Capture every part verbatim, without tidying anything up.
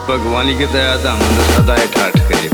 भगवानी की दया था हम सदा ठाठ करीब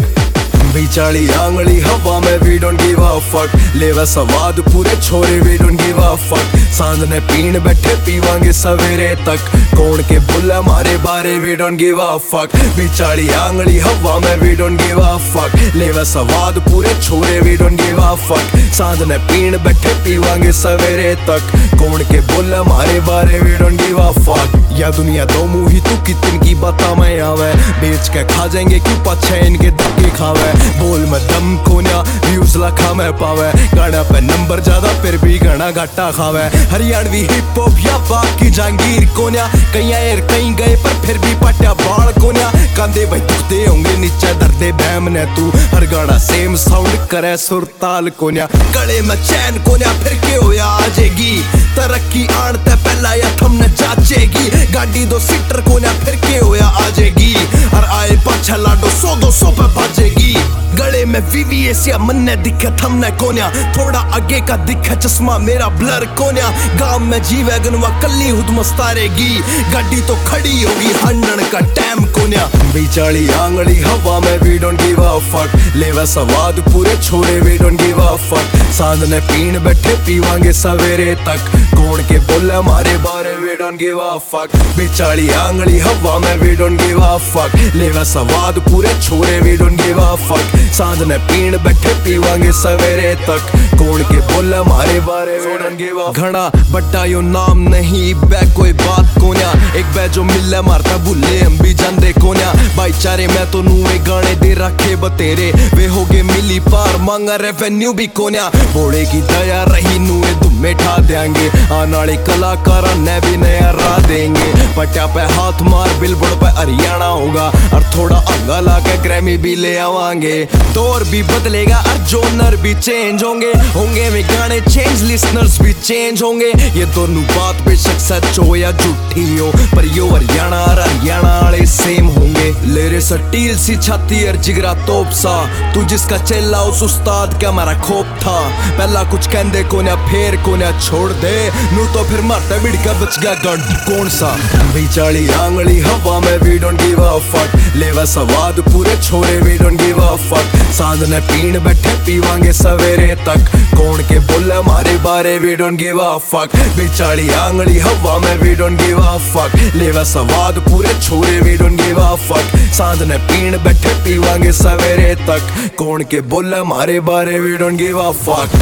बिचाली आंगली हवा में we don't give a fuck लेवा स्वाद पूरे छोरे we don't give a fuck सांझ ने पीण बैठे पीवांगे सवेरे तक कौन के बुला मारे बारे we don't give a fuck बिचाली आंगली हवा में we don't give a fuck लेवा स्वाद पूरे छोरे we don't give a fuck सांझ ने पीण बैठे पीवांगे सवेरे तक कौन के बुला मारे बारे we don't give a fuck या दुनिया दो मुही तू कितन की बता मैं आवे बेच के खा जाएंगे क्यों पछे इनके धक्के खावे बोल में दम कोन्या व्यूज लाखा में पावे गाना पे नंबर ज्यादा फिर भी गाना घाटा खावे हरियाणवी हिप हॉप या बाकी जहांगीर कोन्या कहीं आए कहीं गए पर फिर भी पट्या बाल कोन्या कांदे भाई दुखते होंगे नीचे दर्दे बैम ने तू हर गाना सेम साउंड करे सुरताल कोन्या गले में चैन कोन्या फिर के होया आजेगी तरक्की आन ते पहला या थमने जाचेगी गाड़ी दो सीटर कोन्या फिर के होया आजेगी और आए पाछा लाडो सौ दो सौ पे भाजेगी गले में वीवीएस या मन्ने दिखे थमने कोन्या थोड़ा आगे का दिखे चश्मा मेरा ब्लर कोन्या गांव में जी वैगन व कल्ली हुद मस्तारेगी गाड़ी तो खड़ी होगी हंडन का टाइम कोन्या बिचाली आंगली हवा में we don't give a fuck लेवा स्वाद पूरे छोरे we don't give a fuck सांझ ने पीण बैठे पीवांगे सवेरे तक कौन के बोले मारे बारे we don't give a fuck बिचाली आंगली हवा में we don't give a fuck लेवा स्वाद पूरे छोरे we don't give a fuck सांझ ने पीण बैठे पीवांगे सवेरे तक कौन के बोले मारे बारे वी डोंट गिव अ घना बट्टा यो नाम नहीं बै कोई बात कोन्या एक बै जो मिले मारता भूले हम भी जांदे कोन्या भाईचारे मैं तो नूए गाने दे रखे बतेरे वे होगे मिली पार मांगा रेवेन्यू भी कोन्या बोले की दया रही नूए दुम्मे ठा देंगे आने वाले कलाकार ने भी नया राह देंगे पट्या पे हाथ मार बिलबोर्ड पे हरियाणा होगा और थोड़ा अंगा लाके ग्रैमी भी ले आवांगे दौर भी बदलेगा और जोनर भी चेंज होंगे होंगे वे गाने चेंज लिसनर्स भी चेंज होंगे ये दोनों बात बेशक सच हो या झूठी हो पर यो हरियाणा और हरियाणा वाले सेम होंगे लेरे सटील सी छाती और जिगरा तोप सा तू जिसका चेला उस उस्ताद का हमारा खोप था पहला कुछ कहंदे कोन्या फेर कोन्या छोड़ दे नू तो फिर मारता बिड़का बच गया गंड कौन सा बिचाली आंगली हवा में we don't give a fuck लेवा स्वाद पूरे छोरे we don't give a fuck सांझ ने पीण बैठे पीवांगे सवेरे तक कौन के बोले मारे बारे we don't give a fuck बिचाली आंगली हवा में we don't give a fuck लेवा स्वाद पूरे छोरे we don't give a fuck सांझ ने पीण बैठे पीवांगे सवेरे तक कौन के बोले मारे बारे we don't give a fuck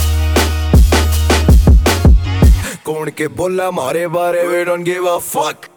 कौन के बोला मारे बारे we don't give a fuck.